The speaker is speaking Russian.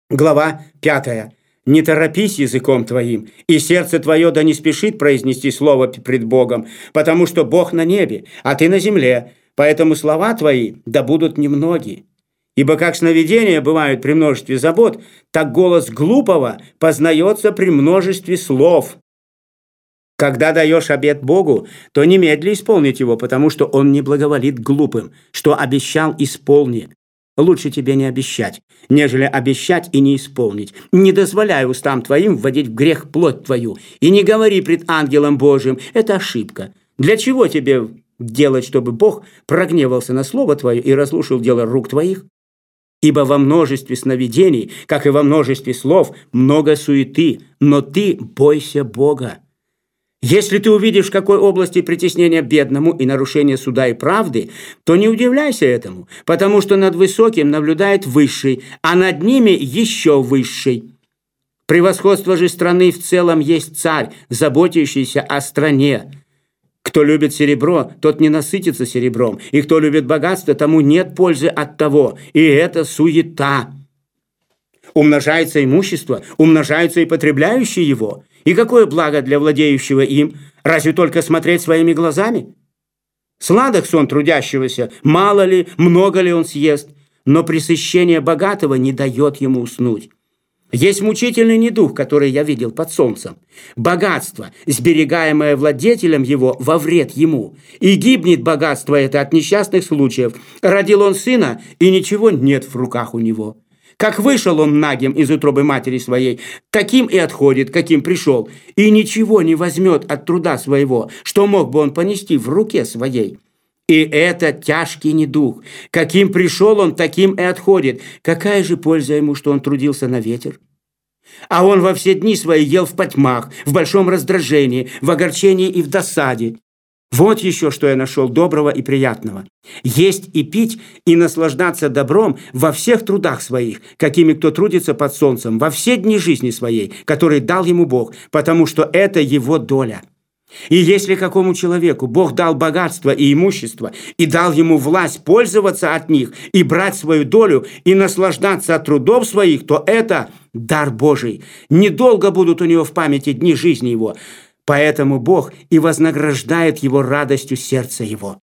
Глава 5. «Не торопись языком твоим, и сердце твое да не спешит произнести слово пред Богом, потому что Бог на небе, а ты на земле, поэтому слова твои да будут немноги. Ибо как сновидения бывают при множестве забот, так голос глупого познается при множестве слов. Когда даешь обет Богу, то немедли исполнить его, потому что Он не благоволит глупым, что обещал исполни. Лучше тебе не обещать, нежели обещать и не исполнить. Не дозволяй устам твоим вводить в грех плоть твою, и не говори пред ангелом Божиим. Это ошибка. Для чего тебе делать, чтобы Бог прогневался на слово твое и разрушил дело рук твоих? Ибо во множестве сновидений, как и во множестве слов, много суеты, но ты бойся Бога. Если ты увидишь в какой области притеснения бедному и нарушения суда и правды, то не удивляйся этому, потому что над высоким наблюдает высший, а над ними еще высший. Превосходство же страны в целом есть царь, заботящийся о стране. Кто любит серебро, тот не насытится серебром, и кто любит богатство, тому нет пользы от того, и это суета. Умножается имущество, умножаются и потребляющие его. И какое благо для владеющего им? Разве только смотреть своими глазами? Сладок сон трудящегося, мало ли, много ли он съест, но пресыщение богатого не дает ему уснуть. Есть мучительный недуг, который я видел под солнцем. Богатство, сберегаемое владетелем его, во вред ему. И гибнет богатство это от несчастных случаев. Родил он сына, и ничего нет в руках у него. Как вышел он нагим из утробы матери своей, таким и отходит, каким пришел, и ничего не возьмет от труда своего, что мог бы он понести в руке своей. И это тяжкий недуг. Каким пришел он, таким и отходит. Какая же польза ему, что он трудился на ветер? А он во все дни свои ел в потьмах, в большом раздражении, в огорчении и в досаде. Вот еще, что я нашел доброго и приятного. Есть и пить, и наслаждаться добром во всех трудах своих, какими кто трудится под солнцем, во все дни жизни своей, которые дал ему Бог, потому что это его доля. И если какому человеку Бог дал богатство и имущество, и дал ему власть пользоваться от них, и брать свою долю, и наслаждаться от трудов своих, то это дар Божий. Недолго будут у него в памяти дни жизни его, поэтому Бог и вознаграждает его радостью сердца его.